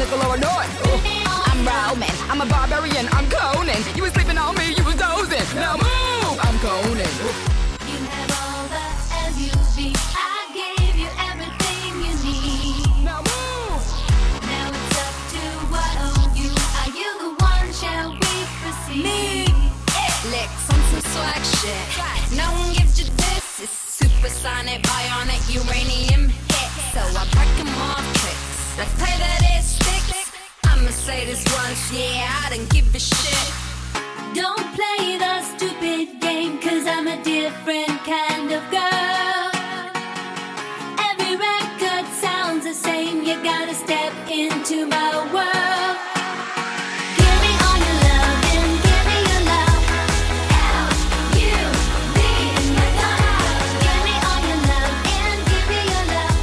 circle or a knot. I'm Roman, I'm a barbarian, I'm Conan. You was sleeping on me, you was dozing. Now move, I'm Conan. You have all the S-U-V. I gave you everything you need. Now move. Now it's up to what of you. Are you the one? Shall we proceed? Me. Licks on some swag shit. No one gives you this. It's supersonic, bionic, uranium hit. So I break them off tricks. Let's play that it sticks. I'ma say this once, yeah, I don't give a shit. Don't play the stupid game, 'cause I'm a different kind of girl. Every record sounds the same. You gotta step into my world. Give me all your love and give me your love. L-U-V in my love. Give me all your love and give me your love.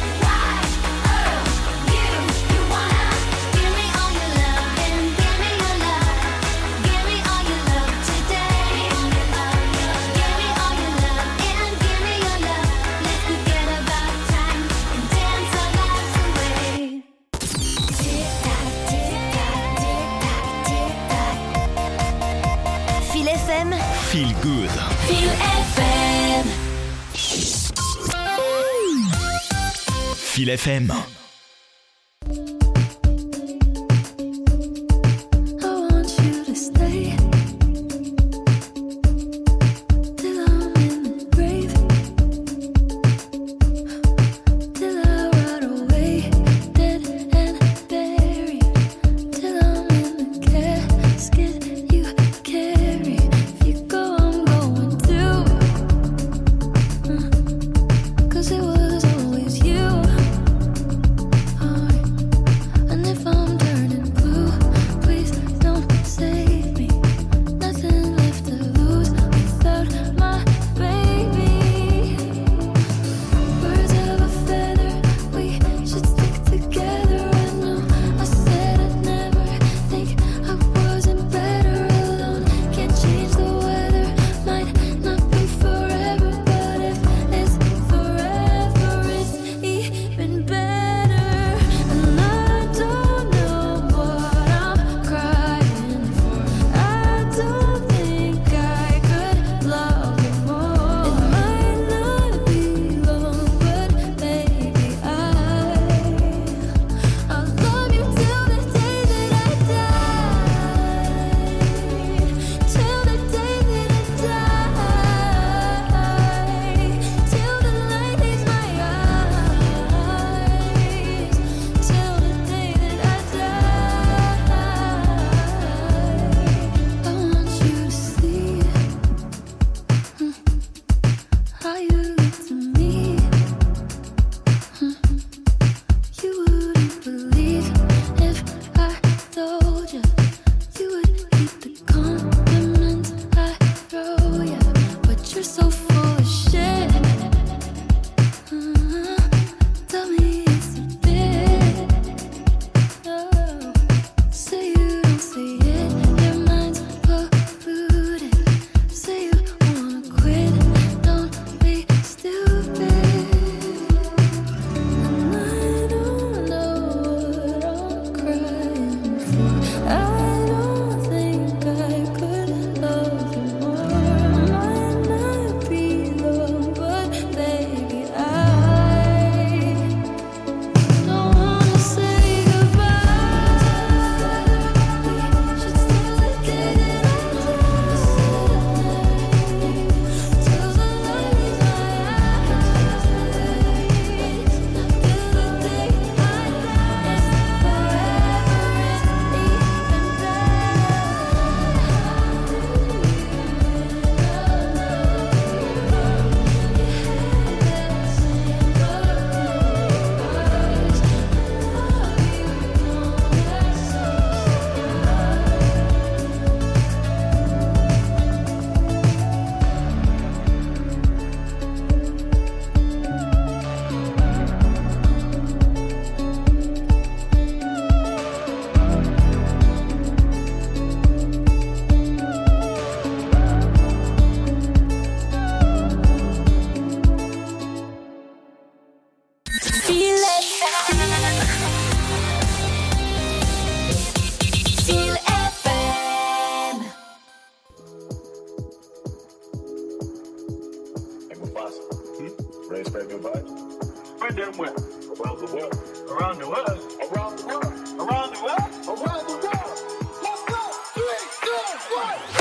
Y-O-U, you wanna? Give me all your love and give me your love. Give me all your love today. Give me all your love and give me your love. Let's forget about time and dance our lives away. Tick tock, tick tock, tick tock, tick tock. Feel FM. Feel good. Feel FM. Feel FM. I want you to stay till I'm in the grave, till I rot away, dead and buried, till I'm in the casket you carry. If you go, I'm going too, 'cause it was always you. Ready to spread good vibes? Spread them where? Around the world. Around the world. Around the world. Around the world. Around the world. Let's go. 3, 2, 1, go.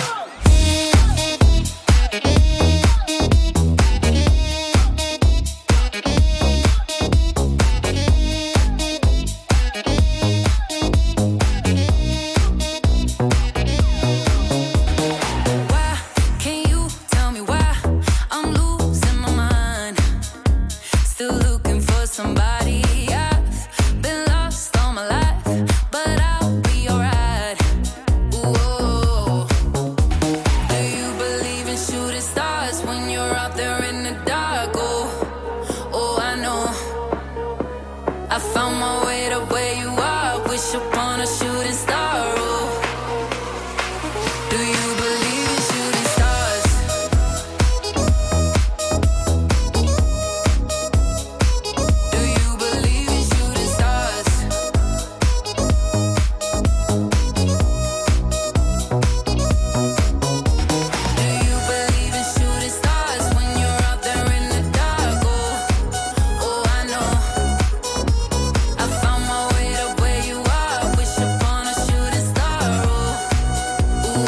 Somebody, I've been lost all my life, but I'll be alright. Whoa. Do you believe in shooting stars when you're out there in the dark? Oh, oh, I know. I found my way to where you are. Wish upon a shooting star. Oh, do you believe in shooting stars? Do you believe in shooting stars? Do you believe in shooting stars when you're out there in the dark? Oh, oh, I know. I found my way to where you are. Wish upon a shooting star. Oh,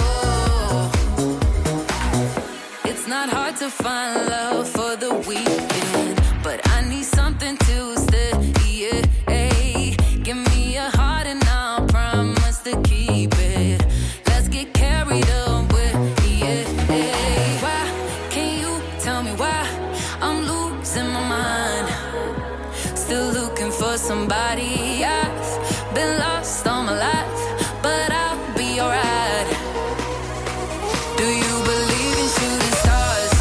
it's not hard to find love for the weekend, but I need something to stay. Yeah, give me a heart and I'll promise to keep it. Let's get carried away. Yeah, why can you tell me why I'm losing my mind? Still looking for somebody. I've been lost all my life, but I'll be alright. Do you believe in shooting stars?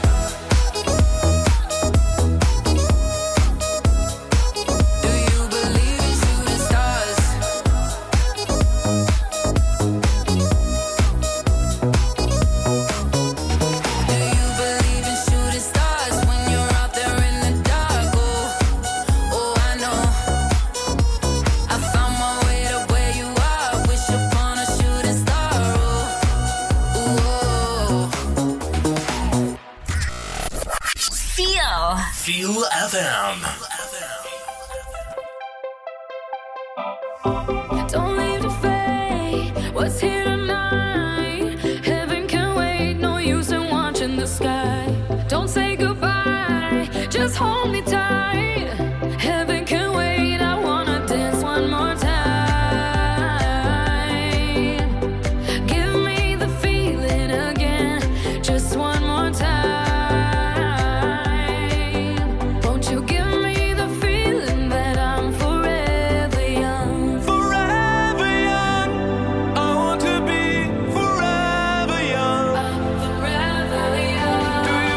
Do you believe in shooting stars? Do you believe in shooting stars when you're out there in the dark? Oh, oh, I know. I found my way to where you are. Wish upon a shooting star. Oh, Feel FM. Don't leave the fate. What's here tonight? Heaven can wait. No use in watching the sky. Don't say goodbye. Just hold me tight. Heaven can wait. I wanna dance one more time. Give me the feeling again. Just one more time. Won't you give me the feeling that I'm forever young? Forever young. I want to be forever young. I'm forever young. Do you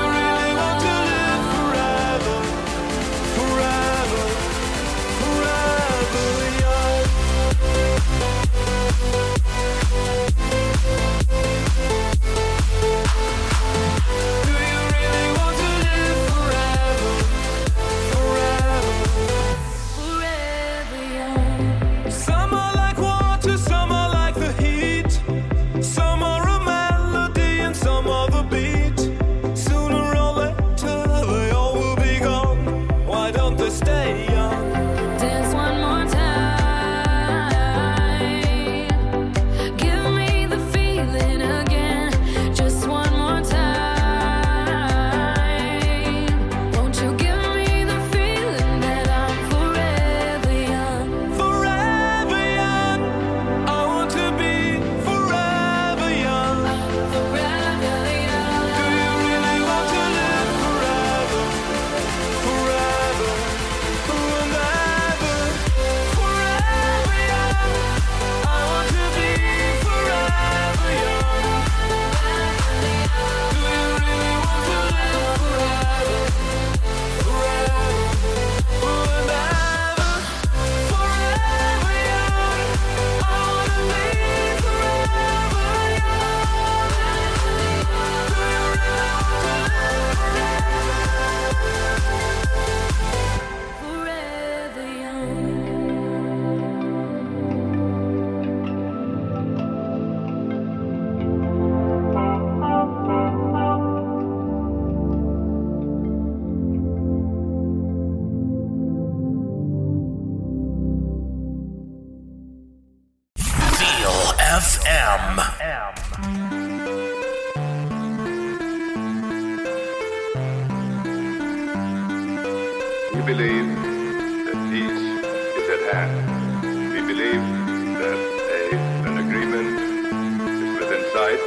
believe that peace is at hand. We believe that an agreement is within sight.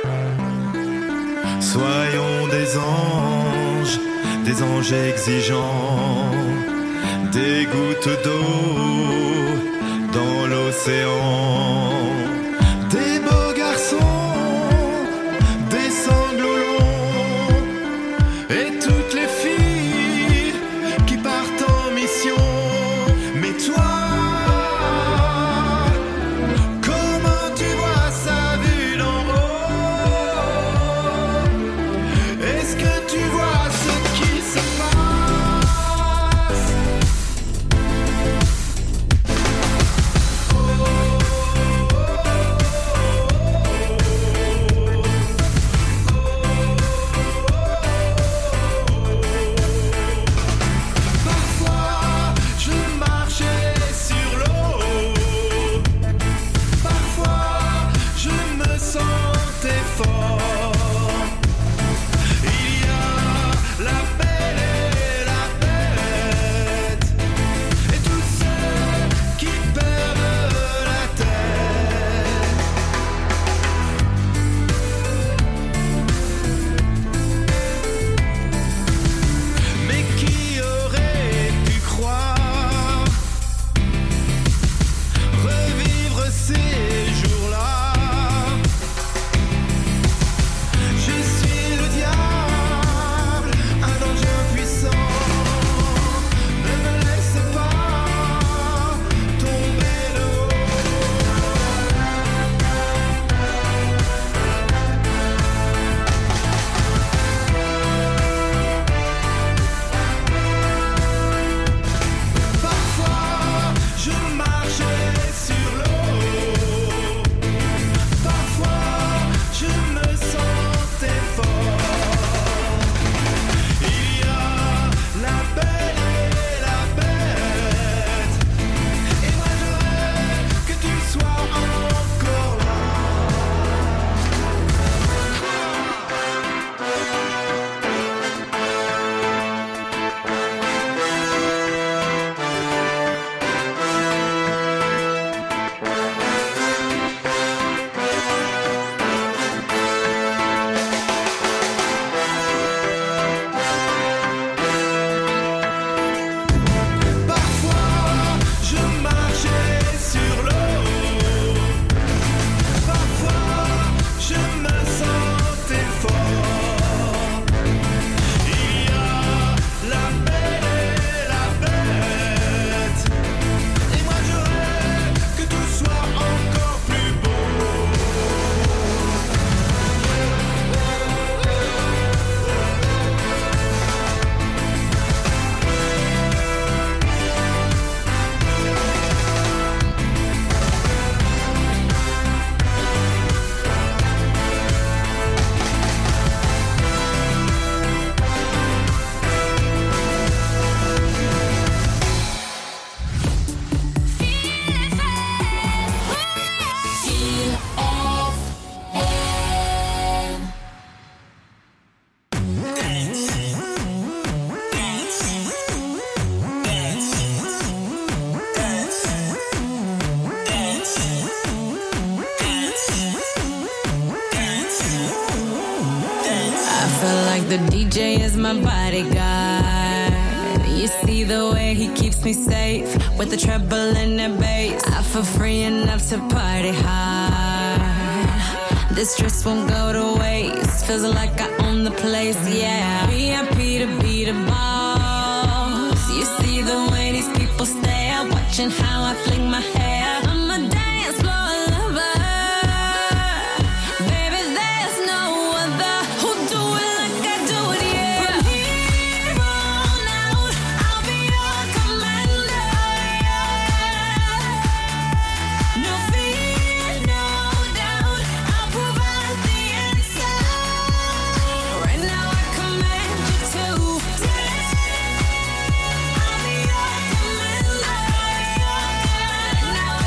Soyons des anges exigeants, des gouttes d'eau dans l'océan, des beaux garçons, des sanglots longs, et toutes les filles qui partent en mission. Mais toi, comment tu vois ça vu d'en haut? Est-ce que tu vois ce qui se passe? Parfois je marchais sur l'eau, parfois je me sentais fort. Il y a la belle et la bête, et tous ceux qui perdent la tête. Mais qui aurait pu croire revivre ces jours-là? Je suis le diable, un ange impuissant. Ne me laisse pas tomber de Parfois je marchais sur l'eau, parfois je me sentais fort. Il y a la belle et la bête, et moi je rêve que tu sois encore là. Parfois je marchais sur l'eau, parfois je me sentais fort. Il y a la belle et la bête, et moi je rêve que tout soit encore plus beau. I feel like the DJ is my bodyguard. You see the way he keeps me safe with the treble and the bass. I feel free enough to party hard. This stress won't go to waste. Feels like I own the place, yeah. VIP to be the boss. You see the way these people stare, watching how I fling my hair. I'm a dance floor lover. Baby, there's no other who do it like I do it, yeah. From here on out, I'll be your commander, yeah. No fear, no doubt, I'll provide the answer. Right now I command you to dance. I'll be your commander, yeah. Now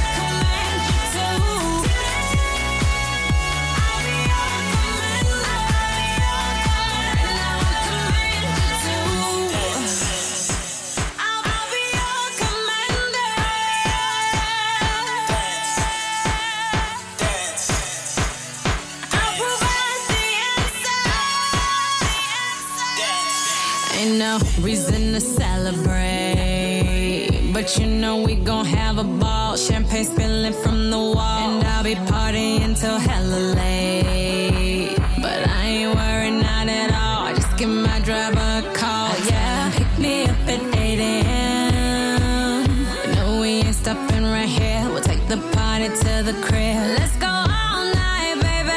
Ain't no reason to celebrate, but you know we gon' have a ball. Champagne spilling from the wall, and I'll be partying till hella late. But I ain't worried, not at all. Just give my driver a call, yeah. Pick me up at 8 a.m. No, we ain't stopping right here. We'll take the party to the crib. Let's go all night, baby.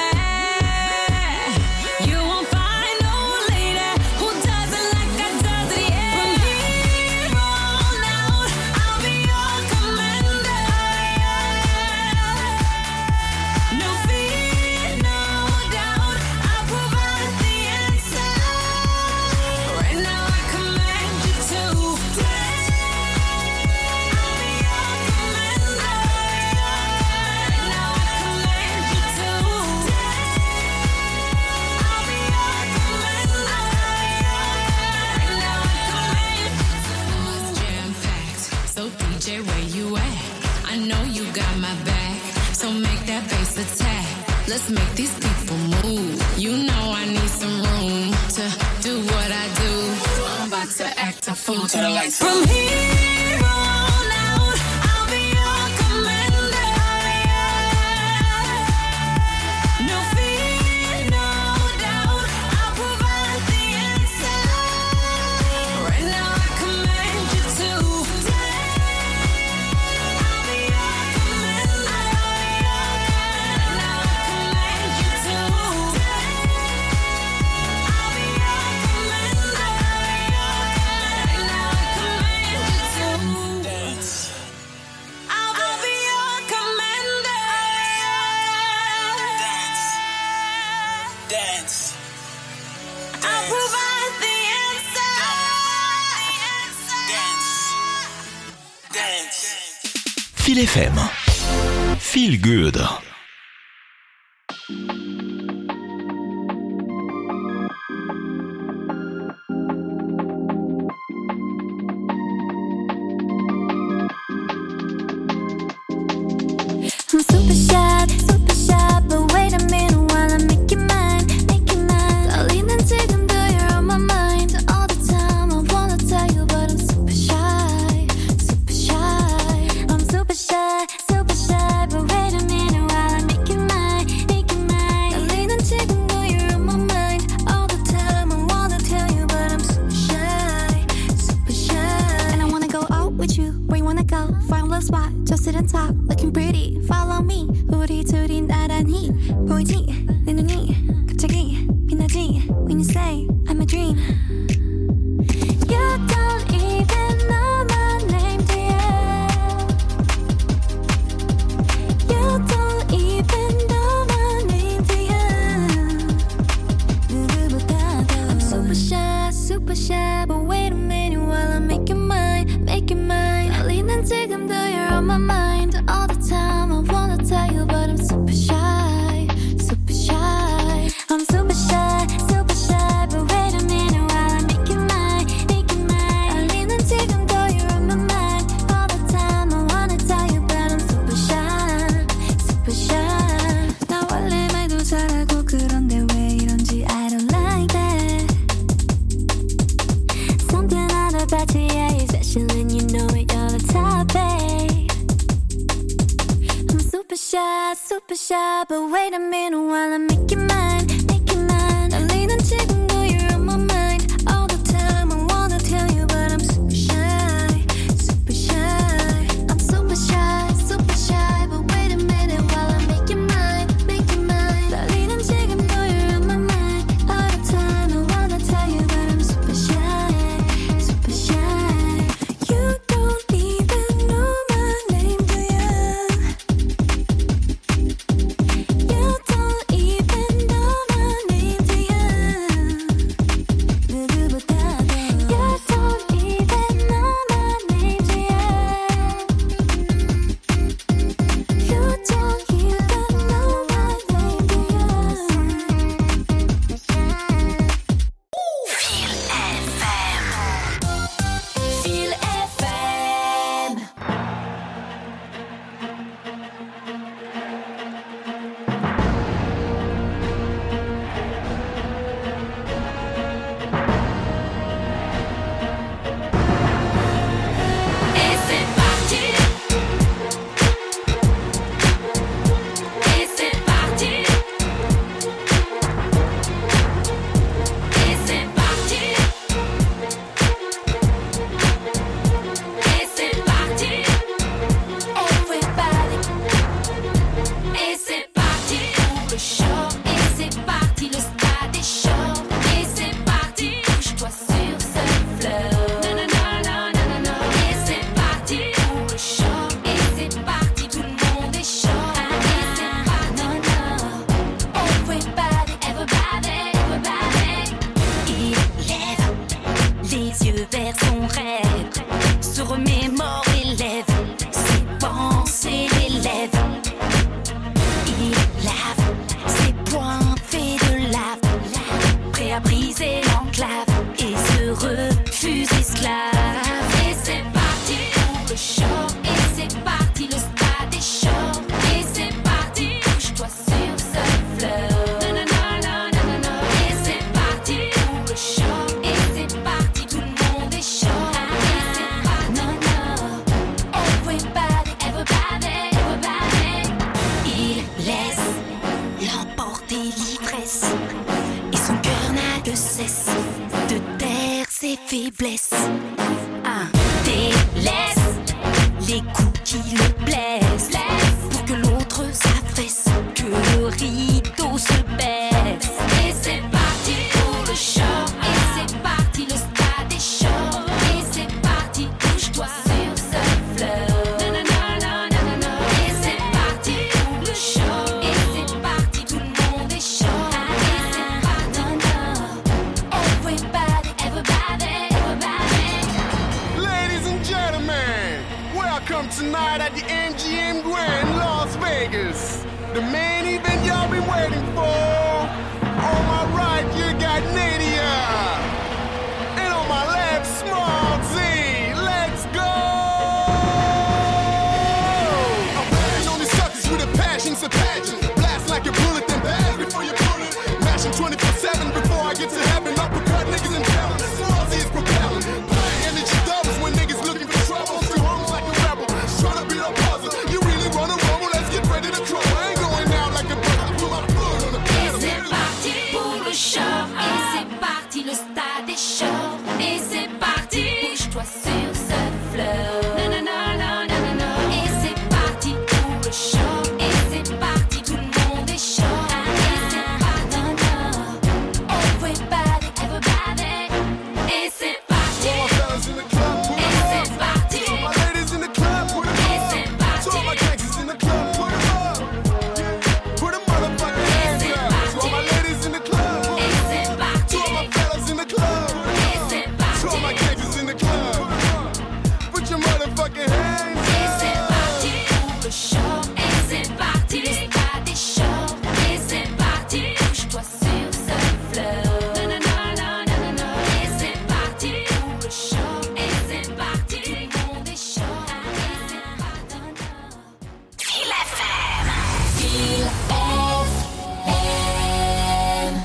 You won't find no lady who does it like I does it, yeah. From here on out, I'll be your commander. No fear, no doubt, I'll provide the answer. Right now I command you to dance. I'll be your commander. Right now I command you to dance. I'll be your commander. Right now I command you to. It's jam-packed, so DJ, where you at? I know you got my back, so make that bass attack. Let's make these people move. You know I need some room to do what I do. I'm about to act a fool till the lights from here on out. I'll be your commander. No fear, no doubt, I'll provide the answer. Right now I command you to dance. I'll be your commander. Right now I command you to dance. I'll be your commander. Right now I command you to dance. I'll be your commander. Dance. I'll provide the answer. Dance. Feel FM. Feel good. I'm super shy, but wait a minute while I make you mine, make you mine. Darling, 지금도 you're on my mind all the time. I wanna tell you, but I'm super shy, super shy. I'm super shy, but wait a minute while I make you mine, make you mine. Darling, 지금도 you're on my mind all the time. I wanna tell you, but I'm super shy, super shy. And I wanna go out with you. Where you wanna go? Find a little spot, just sit and talk, looking pretty. Follow me. 우리 둘이 나란히 보이지? 내 눈이 갑자기 빛나지? When you say I'm a dream. You don't even know my name, do you? You don't even know my name, do you? 누구보다도 I'm super shy, but wait a minute while I make you mine, make you mine. 달리는 지금도 you're on my mind all the time. I wanna tell you, but I'm super shy, super shy. I'm super shy, but wait a minute while I make you mine, make you mine. 달리는 지금도 you're on my mind all the time. I wanna tell you, but I'm super shy, super shy. 나 원래 말도 잘하고 그런데 왜 이런지 I don't like that. Something out about you, yeah, you're special and you know it, you're the top, babe. I'm super shy, but wait a minute while I make you mine, make you mine. 달리는 지금도 you're on my mind all the time. I wanna tell you, but I'm super shy, super shy. I'm super shy, but wait a minute while I make you mine, make you mine. 달리는 지금도 you're on my mind all the time. I wanna tell you, but I'm super shy, super shy. You don't even know my name, do you? You don't even know briser l'enclave et se refuse esclave. Et c'est parti pour le show, et c'est parti, le stade est chaud. Et c'est parti, bouge-toi sur ce flow. Et c'est parti pour le show, et c'est parti, tout le monde est chaud. Et c'est parti, everybody, il laisse l'emporter l'ivresse. Et son cœur n'a de cesse de taire ses faiblesses. Délaisse les coups qui le blessent, pour que l'autre s'affaisse, que le rideau se baisse. Et c'est parti pour le show, et c'est parti, le stade est chaud. Et c'est parti, bouge-toi sur ce flow. Et c'est parti pour le show, et c'est parti, tout le monde est chaud. Et c'est parti, everybody. Ladies and gentlemen, welcome tonight at the MGM Grand, Las Vegas. The main event y'all been waiting for. On my right, you got Nadia. And on my left, Small Z. Let's go! I'm betting on these suckers with a passion, so passion. Blast like a bullet, then blast before you pull it. Mashing 24/7 before I get to heaven. Uppercut niggas and tell 'em. Small Z is propelling. Blind energy doubles when niggas looking for trouble. Still homes like a rebel. Trying to beat a puzzle. You really wanna rumble? Let's get ready to crumble. I ain't going out like a bird. I put my foot on the Et pedal. c'est parti pour le show, et c'est parti, le stade est chaud. Et c'est parti, bouge-toi sur ce flow. Et c'est parti pour le show, et c'est parti, tout le monde est chaud. Et c'est parti, everybody. Et c'est parti, All my fellas in the club, put et 'em up. c'est parti, All my ladies in the club, put 'em et up. c'est To parti. all my gangsters in the club, put 'em up. Put 'em motherfucking hands c'est up. To all my ladies in the club, put 'em Et up. c'est parti, To all my fellas in the club, et c'est to all my parti. gangsters in the club, put your motherfucking hands Et c'est up. parti pour le show, et c'est parti, le stade est chaud. Et c'est parti, bouge-toi sur ce flow. Et c'est parti pour le show, et c'est parti, tout le monde est chaud. Et c'est parti. Feel FM. Feel FM.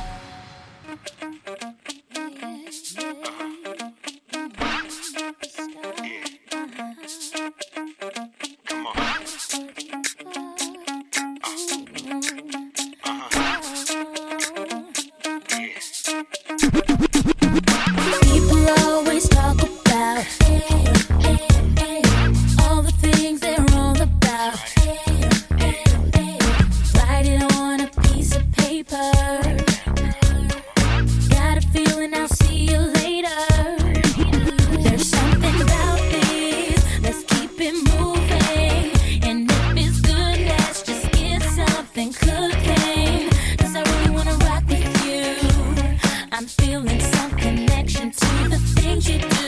People always talk about all the things they're wrong about. Write it on a piece of paper. Got a feeling I'll see you later. There's something about this. Let's keep it moving. And if it's good, let's just get something cooking. 'Cause I really wanna rock with you. I'm feeling some connection to the things you do.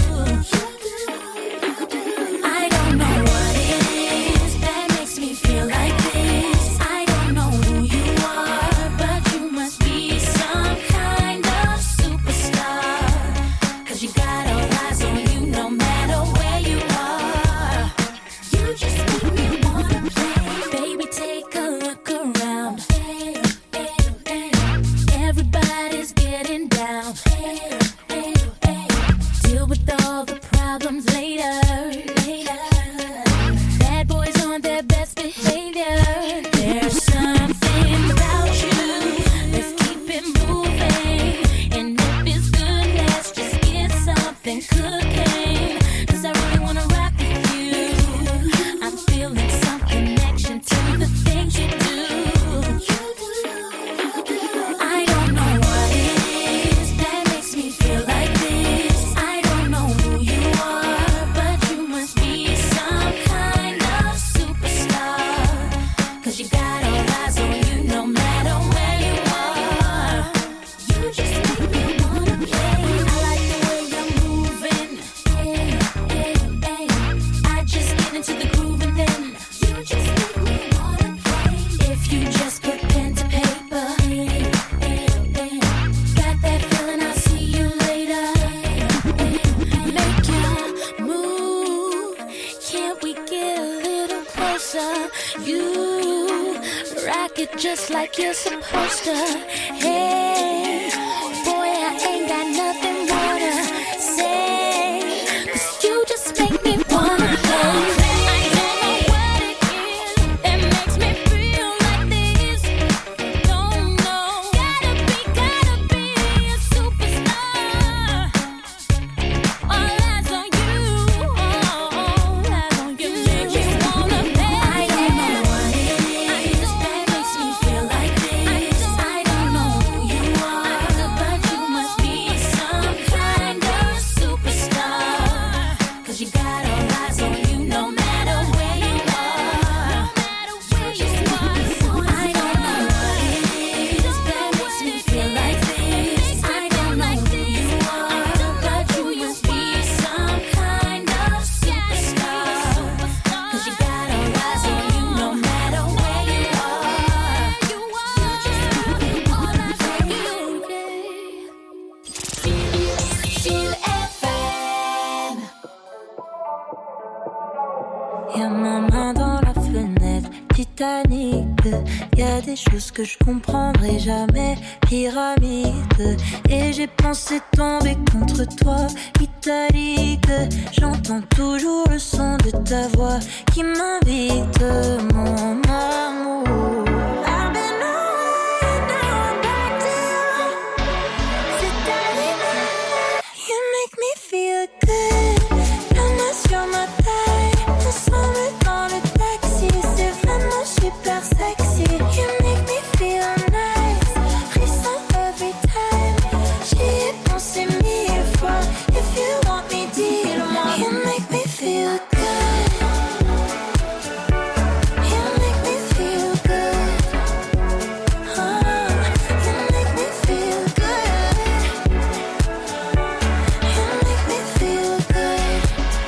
I don't know what it is that makes me feel like this. I don't know who you are, but you must be some kind of superstar. 'Cause you got all eyes on you no matter where you are. You just make me wanna play. Baby, take a look around. Everybody's getting down. Deal with all the problems later. Bad boys on their best behavior. There's something about you. Let's keep it moving. And if it's good, let's just get something cooking. 'Cause I really wanna rock with you. I'm feeling some connection to the things you do. I don't know what it is that makes me just like you're supposed to. Hey, boy, I ain't got nothing more to say, 'cause you just make me wanna play. Y'a des choses que je comprendrai jamais, pyramide. Et j'ai pensé tomber contre toi, italique. J'entends toujours le son de ta voix qui m'invite, mon amour. I've been away, now I'm back to you. C'est arrivé, you make me feel good. La main sur ma taille, ensemble dans le taxi, c'est vraiment super sexy. You make me feel nice, frisson every time. J'y ai pensé 1000 fois. If you want me, dis-le-moi. You make me feel good. You make me feel good. Oh, you make me feel good. You make me feel good.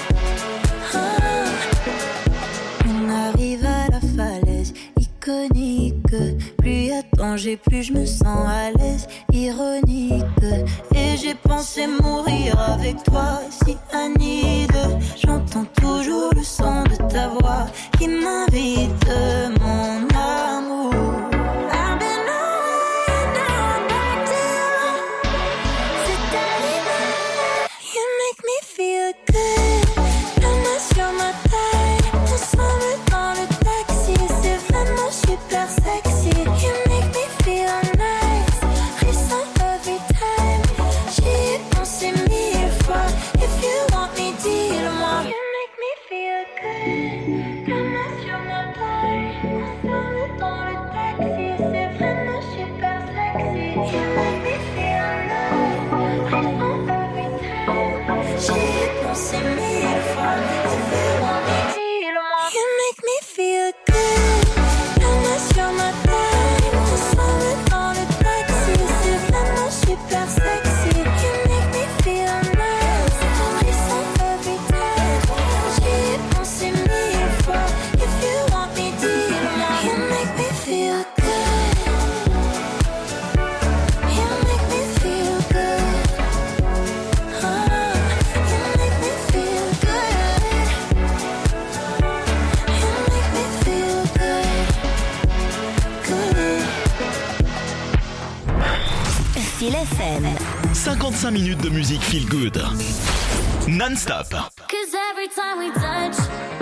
Oh. On arrive à la falaise iconique. Plus y a danger, plus je me sens à l'aise, ironique. Et j'ai pensé mourir avec toi, si Anide. J'entends toujours le son de ta voix qui m'invite, mon amour. I've been away, now I'm back to you. C'est arrivé, you make me feel good. La main sur ma taille, ensemble dans le taxi, c'est vraiment super sexy. You make me feel nice, frisson every time. J'y ai pensé 1000 fois. If you want me, dis-le-moi. You make me feel good. La main sur ma taille, ensemble dans le taxi, c'est vraiment super sexy. You make me feel nice, frisson every time. J'y ai pensé 1000 fois. If you want me, dis-le-moi. You make me feel good. La main sur ma taille, ensemble dans le taxi, c'est vraiment super sexy. You make me feel nice, frisson every time. J'y ai pensé 1000 fois. If you want me, dis-le-moi. You make me feel good. You make me feel good. Oh, you make me feel good. You make me feel good. Good. Feel FM. 55 minutes de musique feel good. Non-stop. 'Cause every time we touch,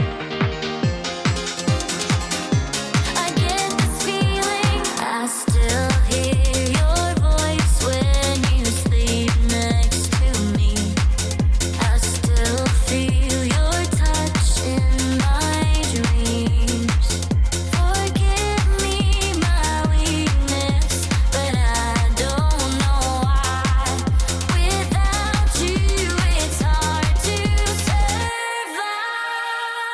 I get this feeling. I still hear your voice when you sleep next to me. I still feel your touch in my dreams. Forgive me my weakness, but I don't know why. Without you, it's hard to survive.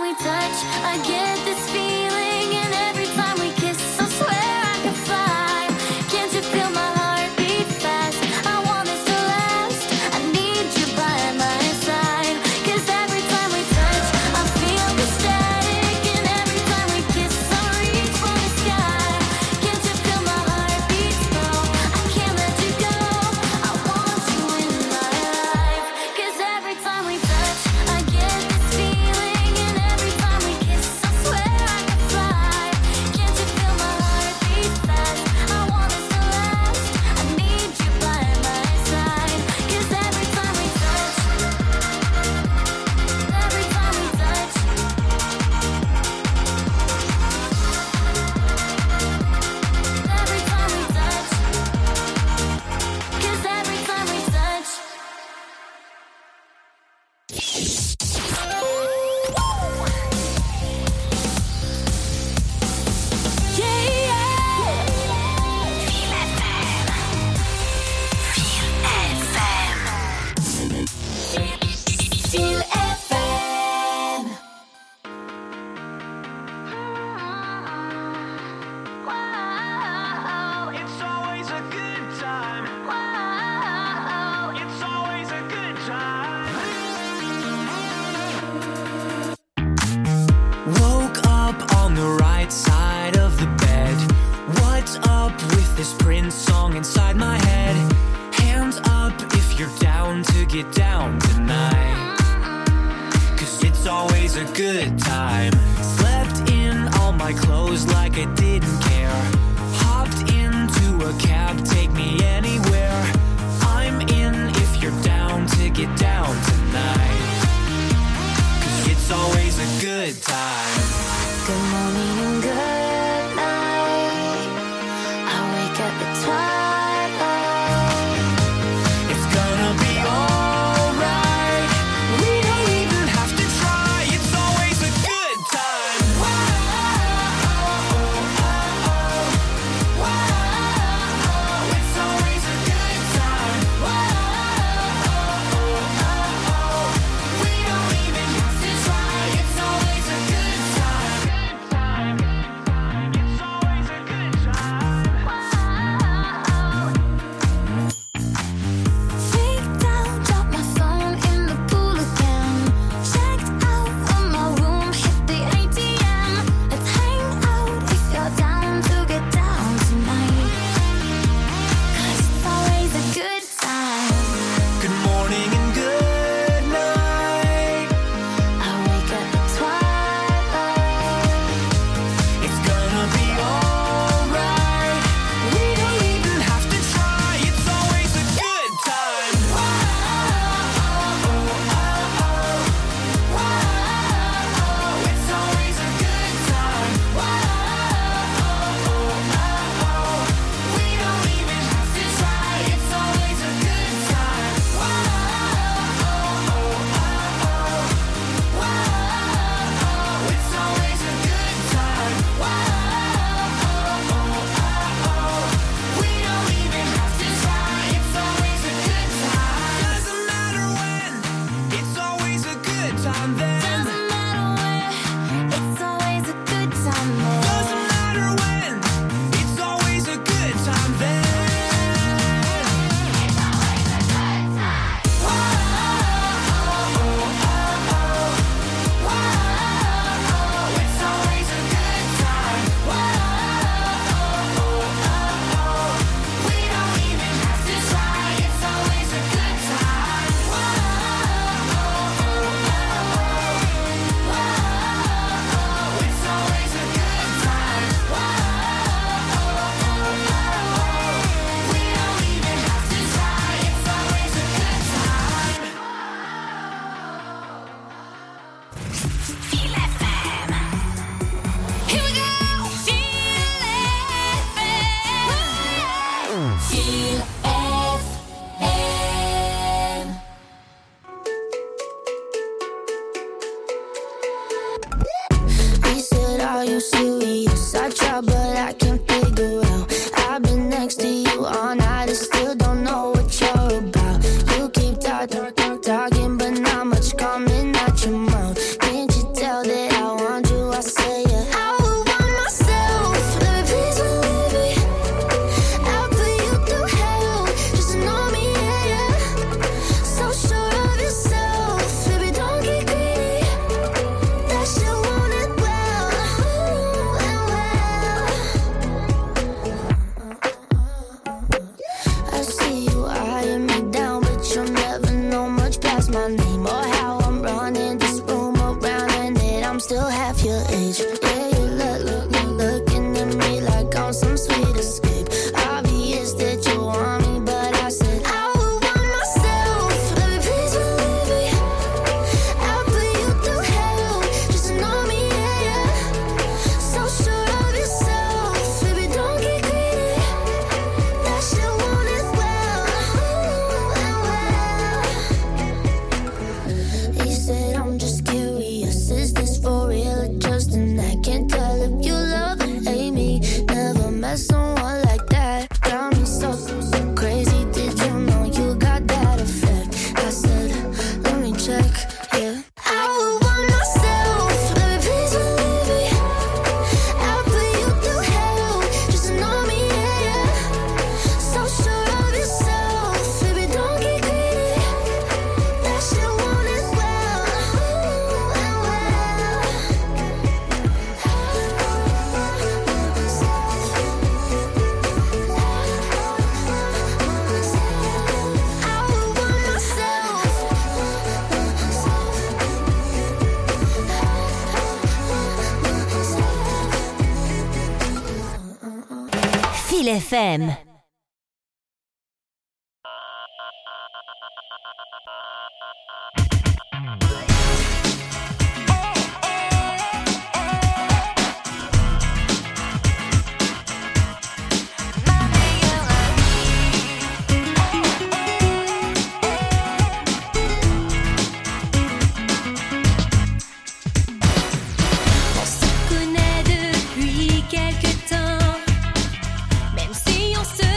we touch, I get this feeling, and every time we kiss, I swear I could fly. Can't you feel my heart beat fast? I want this to last. I need you by my side. 'Cause every time we touch, I feel the static, and every time we kiss, I reach for the sky. Can't you feel my heart beat slow? I can't let you go. I want you in my life. 'Cause every time we touch, I get this feeling, and every time we kiss, I swear I could fly. Can't you feel my heart beat fast? I want this to last. I need you by my side. 'Cause every time we touch, every time we touch, every time we touch, 'cause every time we touch. Feel FM. Wow. It's always a good time. Wow. It's always a good time. Woke up on the right side of the bed. What's up with this Prince song inside my head? Hands up if you're down to get down tonight. 'Cause it's always a good time. Slept in all my clothes like I didn't care. Hopped into a cab, take me anywhere. I'm in if you're down to get down tonight. 'Cause it's always a good time. Good morning and good night. I wake up at twilight. It's gonna be alright. We don't even have to try. It's always a good time. It's always a good time. We don't even have to try. It's always a good time. It's always a good time. Freaked out, dropped my phone in the pool again. Checked out of my room, hit the ATM. Let's hang out if you're down to get down tonight. 'Cause it's always a good time. Good morning and good night. I wake up at twilight. It's gonna be alright. We don't even have to try. It's always a good time. It's always a good time. We don't even have to try. It's always a good time. It's always a good time. We don't even have to try. It's always a good time. Doesn't matter when. It's always a good time then. Doesn't matter where, it's always a good time there. Doesn't matter when. It's always a good time then. It's always a good time. We don't even have to try. It's always a good time. It's always a good time. We don't even have to try. It's always a good time. Feel FM. Here we go! Feel FM. Feel FM. He said, are you serious? I try, but I can't figure out. I've been next to you all night and still don't know what you're about. You keep talking, but not much coming out your mouth. Can't you tell ask my name or how I'm running this room around, and that I'm still half your age. Yeah, you looking at me like I'm some sweet escape. Obvious that you want me, but I said I would want myself. Baby, please believe me. I'll put you through hell just to know me, yeah. So sure of yourself, baby, don't get greedy. That shit won't as well. He said, I'm just curious, is this for real or just an act? Can't tell if you love or hate me. Never met someone like that. Got me so crazy, did you know you got that effect? I said, let me check, yeah. I would want myself, baby, please believe me. I'll put you through hell just to know me, yeah. So sure of yourself, baby, don't get greedy. That shit won't as well. I would want myself. Feel FM. On se connaît depuis quelque temps, même si on se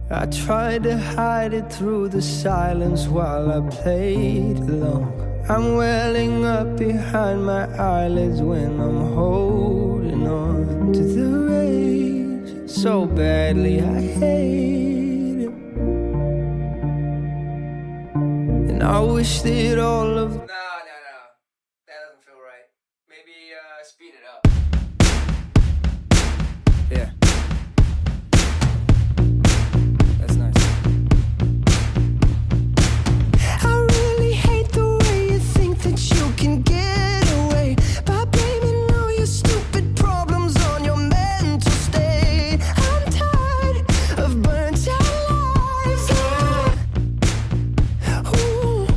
I tried to hide it through the silence while I played along. I'm welling up behind my eyelids when I'm holding on to the rage so badly I hate it. And I wish that all of No. That doesn't feel right. Maybe speed it up. Yeah. That's nice. I really hate the way you think that you can get away by blaming all your stupid problems on your mental state. I'm tired of burnt out lives. Ooh.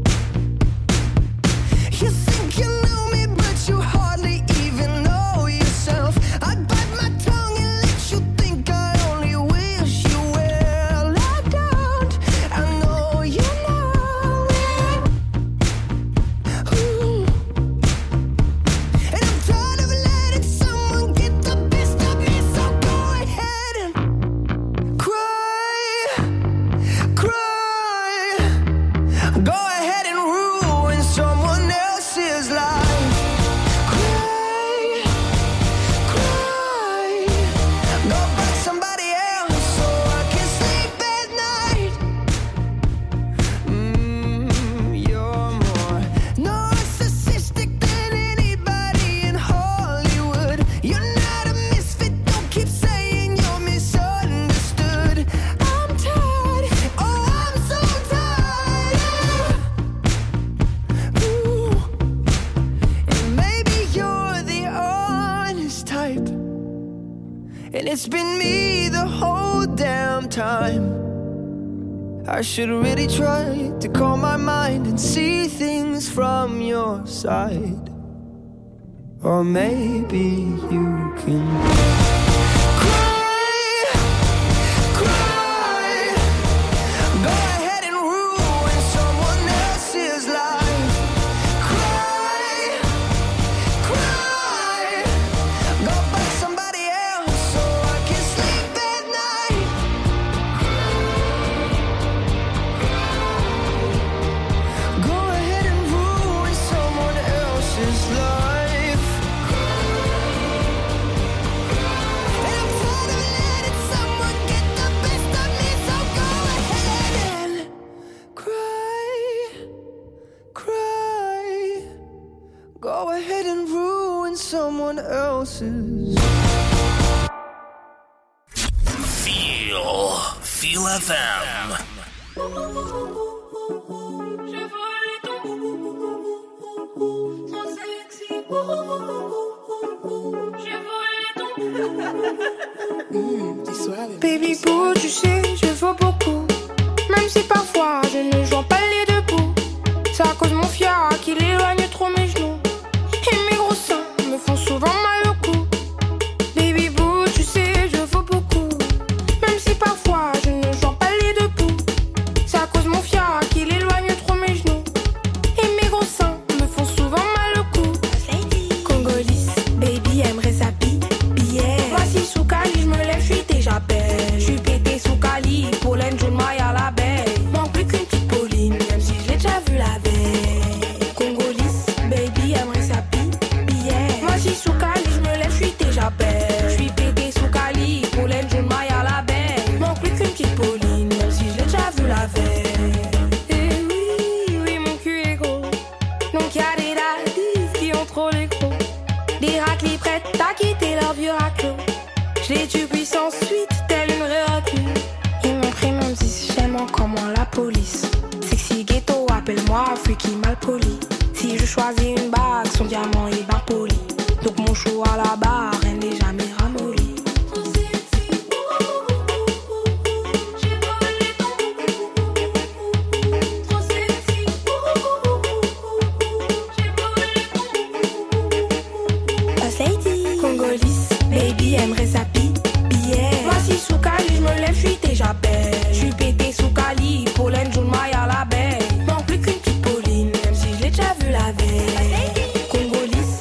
You think you know me, but you hardly even know yourself. I bite my tongue and let you think I only wish you well. I don't, I know you know it. Ooh. And I'm tired of letting someone get the best of me, so go ahead and cry. Go ahead and ruin someone else's life. Cry. Go find somebody else so I can sleep at night. You're more narcissistic than anybody in Hollywood. You're not a misfit, don't keep saying you're misunderstood. I'm tired, oh I'm so tired. Ooh. And maybe you're the honest type, and it's been me the whole damn time. I should really try to calm my mind and see things from your side. Or maybe you can cry. Go ahead and ruin someone else's life. Cry. Go find somebody else so I can sleep at night. Go ahead and ruin someone else's life. And I'm tired of letting someone get the best of me, so go ahead and cry. Go ahead and ruin someone else's. Feel FM. Baby boo, tu sais, je vaux beaucoup. Même si parfois je ne joue pas les deux bouts. C'est à cause de mon fiac qu'il éloigne trop mes genoux. Et mes gros seins me font souvent mal au cou. Baby boo, tu sais, je vaux beaucoup. Même si parfois je ne joue pas les deux bouts. C'est à cause de mon fiac qu'il éloigne trop mes genoux. Et mes gros seins me font souvent mal au cou. Congolise, baby aimerait sa billet. Voici sous Cali, je me lève, je suis déjà belle. Je suis pété sous Cali, pollen, jaune, maille à la baie. Manque plus qu'une petite Pauline, même si je l'ai déjà vu la veille. Congolise, baby aimerait sa billet. Voici sous Cali, je me lève, je suis déjà belle. Je suis pété sous Cali, pollen, jaune, maille à la baie. Manque plus qu'une petite Pauline, même si je l'ai déjà vu la veille. Et oui, mon cul est gros. Donc y'a des daddies qui ont trop les gros. Des raclis prêtes à quitter leur vieux raclo. Je les tue puissance suite, telle une réaclue. Ils m'ont pris mon 10, j'aime encore moins la police. Sexy ghetto, appelle-moi freaky mal poli. Si je choisis une bague, son diamant est bien poli. Donc mon chou à la barre, elle n'est jamais ramollie. Congolise, baby aimerait sa billet. Voici sous Cali, je me lève, je suis déjà belle. Je suis pété sous Cali, pollen, jaune, maille à la baie. Manque plus qu'une petite Pauline, même si je l'ai déjà vu la veille. Congolise,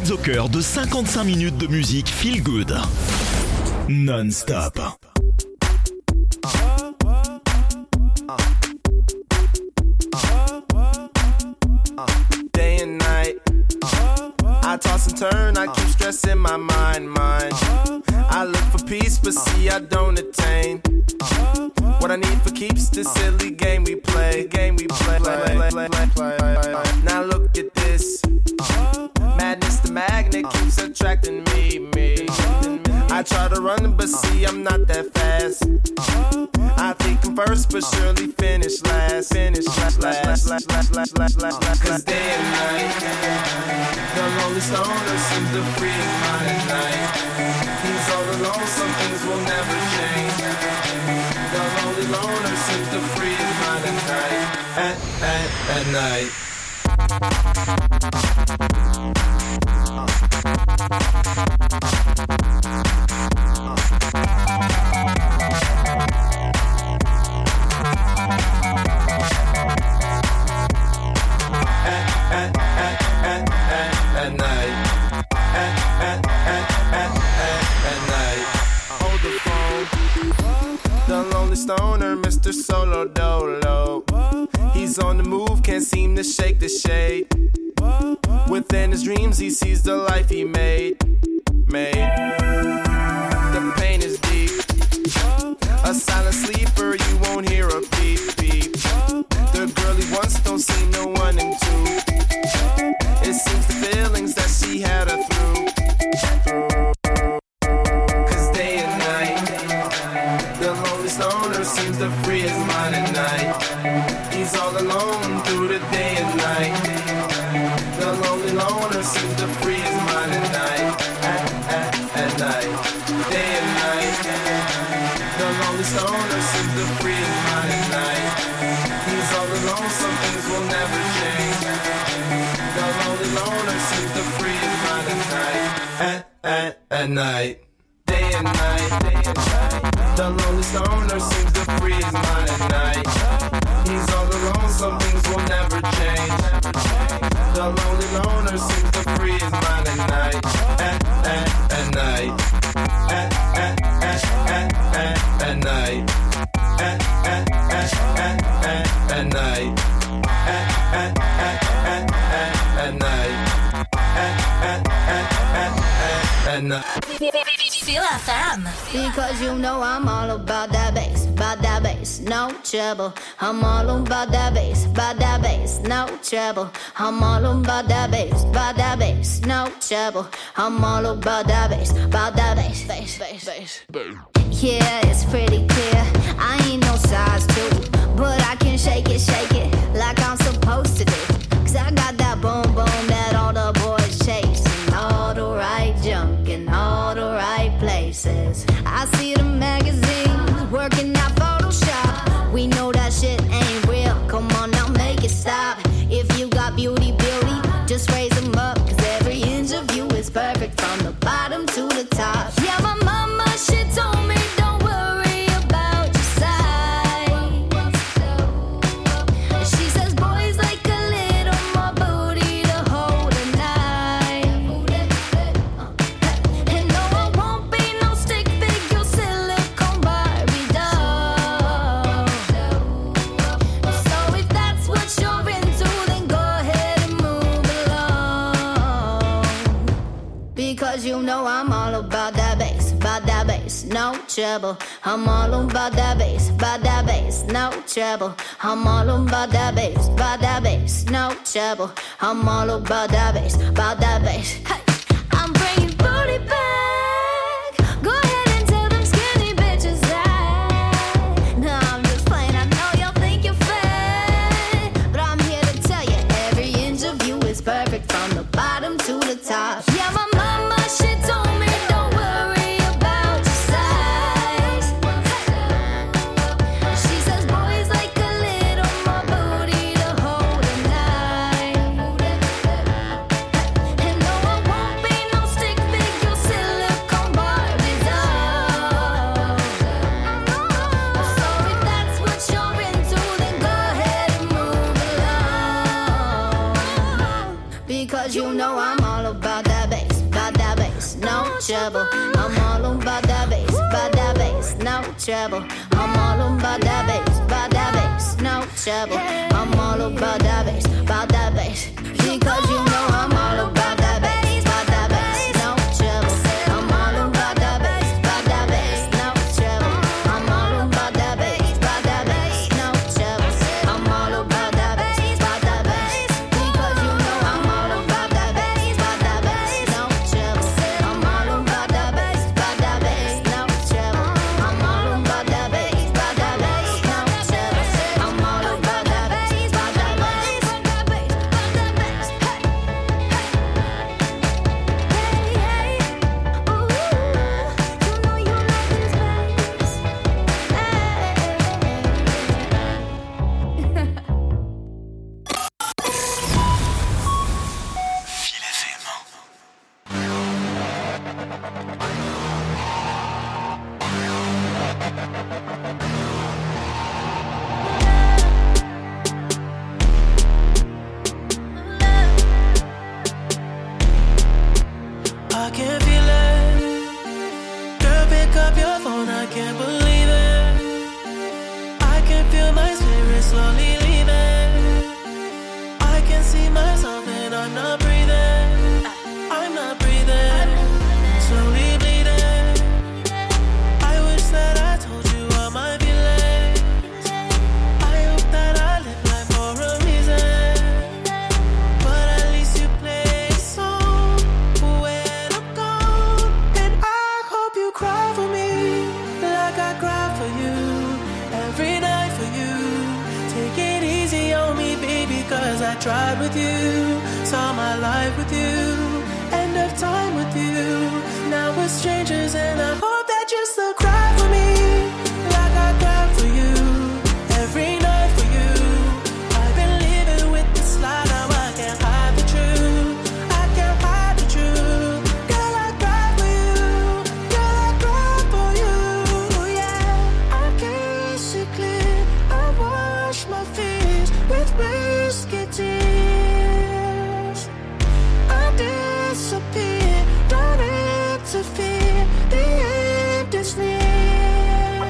êtes au cœur de 55 minutes de musique feel good. Non-stop. Day and night, I toss and turn, I keep stressing my mind. I look for peace, but see I don't attain what I need for keeps this silly game we play. Now look at this, madness, the magnet keeps attracting me. I try to run, but see I'm not that fast. I think I'm first, but surely finish last. Cause day and night, the lonely stoner seems to free his mind at night. He's all alone, some things will never change. The lonely loner seems to free his mind at night. At night. Stoner, Mr. Solo Dolo. He's on the move, can't seem to shake the shade. Within his dreams, he sees the life he made. The pain is deep. A silent sleeper, you won't hear a beep, beep. The girl he wants don't seem to want him to. It seems the feelings that she had her through. Cause day and night, the lonely stoner seems to free his mind at night. He's all alone through the day and night. The lonely loner seems to free his mind at night. At night, day and night. The lonely stoner seems to free his mind at night. He's all alone, some things will never change. The lonely loner seems to free his mind at night. At night, day and night. The lonely stoner seems to free his mind at night. He's all alone, some things will never change. The lonely loner seems to free his mind at night. At night. At night. At night. At night. Feel FM. Because you know I'm all about that bass, no trouble. I'm all about that bass, no trouble. I'm all about that bass, no trouble. I'm all about that bass, bass. Yeah, it's pretty clear. I ain't no size 2, but I can shake it like I'm supposed to do. Cause I got that boom boom that all the boys chase. All the right junk in all the right places. I see the magazines working out Photoshop. We know that shit ain't real. Come on now, make it stop. If you got beauty, just raise them up. Cause every inch of you is perfect from the bottom to the top. Yeah, my mama, she told me don't worry about your size. She says boys like a little more booty to hold at night. And no, I won't be no stick figure silicone Barbie doll. So if that's what you're into, then go ahead and move along. Because you know I'm all about that bass, no trouble. I'm all about that bass, no trouble. I'm all about that bass, no trouble. I'm all about that bass, Hey, I'm bringing booty back. Go ahead and tell them skinny bitches that. No, I'm just playing. I know y'all think you're fat, but I'm here to tell you every inch of you is perfect from the bottom to the top. Yeah, my mama, she told me don't worry about your size. She says boys like a little more booty to hold at night. And no, I won't trouble. I'm all about that bass, no trouble. I'm all about that bass, no trouble. I'm all about that bass, because you know I'm all about that bass, no trouble. I'm all about that bass, no trouble. I'm all about that bass, no trouble. I'm all about that bass, because you know I'm all about that bass, no trouble. I'm all about that bass, no trouble. I'm all about that bass, no trouble. I'm all about that bass, I can feel it. Girl, pick up your phone, I can't believe it. I can feel my spirit slowly leaving. I can see myself and I'm not breathing. I'm not breathing. Slowly bleeding. I wish that I told you all my feelings. I hope that I live life for a reason. But at least you play a song when I'm gone. And I hope you cry for me like I cry for you. Every night for you. Take it easy on me, baby, cause I tried with you. Saw my life with you. End of time with you. Now we're strangers and I hope that you still cry for me like I cry for you. Every night for you. I've been living with this lie, now I can't hide the truth. I can't hide the truth. Girl, I cry for you. Girl, I cry for you. Yeah, I kiss it clear. I wash my fears with whiskey tears. I disappear, don't interfere. The end is near.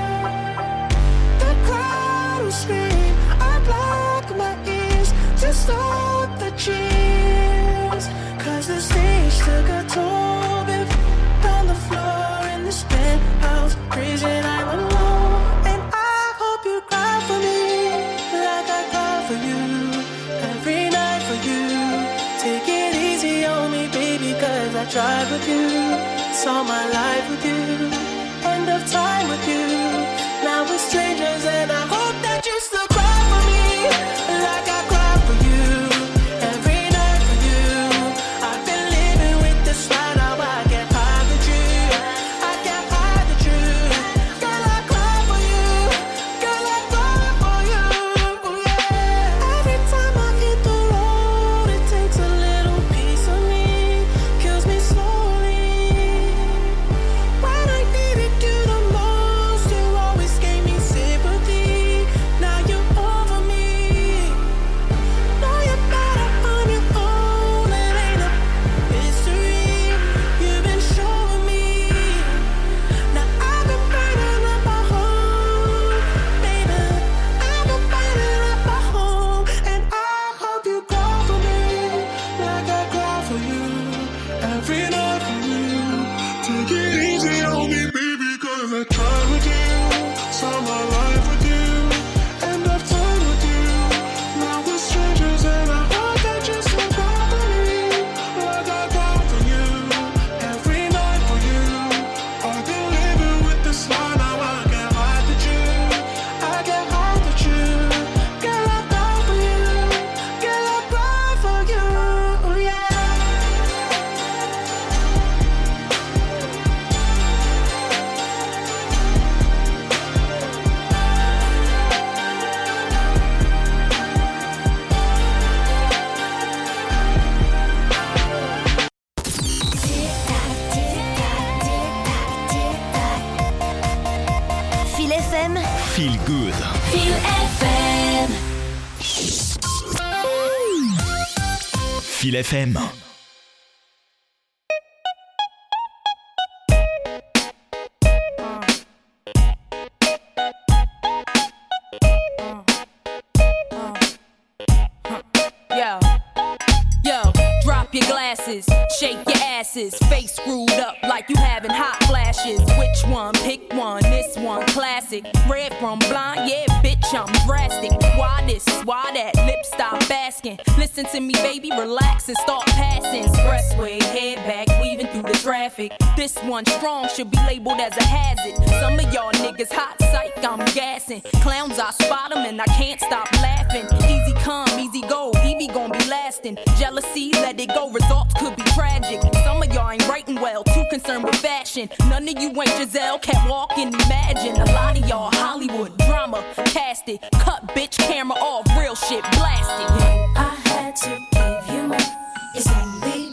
The crowd will scream. I block my ears to stop the cheers. Cause the stage took a toll. Babe, on the floor in this penthouse, crazy and I'm alone. And I hope you cry for me like I cry for you. Every night for you. Take it easy on me, baby, cause I tried with you. Saw my life with you. End of time with you. Now we're strangers and I hope that you still cry for me like I cry for you. Every night for you. I've been living with this lie, now I can't hide the truth. I can't hide the truth. Girl, I cry for you. Girl, I cry for you. Yeah. Every time I hit the road, it takes a little piece of me. Kills me slowly. When I needed you the most, you always gave me sympathy. Now you're over me. Know you're better on your own. It ain't a mystery. You've been showing me. Now I've been burning up my home, baby. I've been burning up my home, and I hope you cry for me like I cry for you. Every night for you. Take it easy on me, baby, cause I tried with you. Saw my life with you. End of time with you. Now we're strangers and I hope that you still cry for me like I cry for you. Every night for you. I've been living with this lie, now I can't hide the truth. I can't hide the truth. Girl, I cry for you. Girl, I cry for you. Yeah. Feel FM, Feel good. Feel FM. Feel FM. glasses. Shake your asses, face screwed up like you having hot flashes. Which one? Pick one, this one classic. Red from blind, yeah bitch I'm drastic. Why this, why that, lips stop asking. Listen to me baby, relax and start passing. Expressway, head back, weaving through the traffic. This one strong, should be labeled as a hazard. Some of y'all niggas hot psych, I'm gassing. Clowns, I spot them and I can't stop laughing. Easy come, easy go, Evie gon' be lasting. Jealousy, let it go, results could be tragic. Some of y'all ain't writing well, too concerned with fashion. None of you ain't Giselle, can't walk and imagine. A lot of y'all Hollywood drama, cast it. Cut bitch, camera off, real shit blasted. I had to give you more. It's only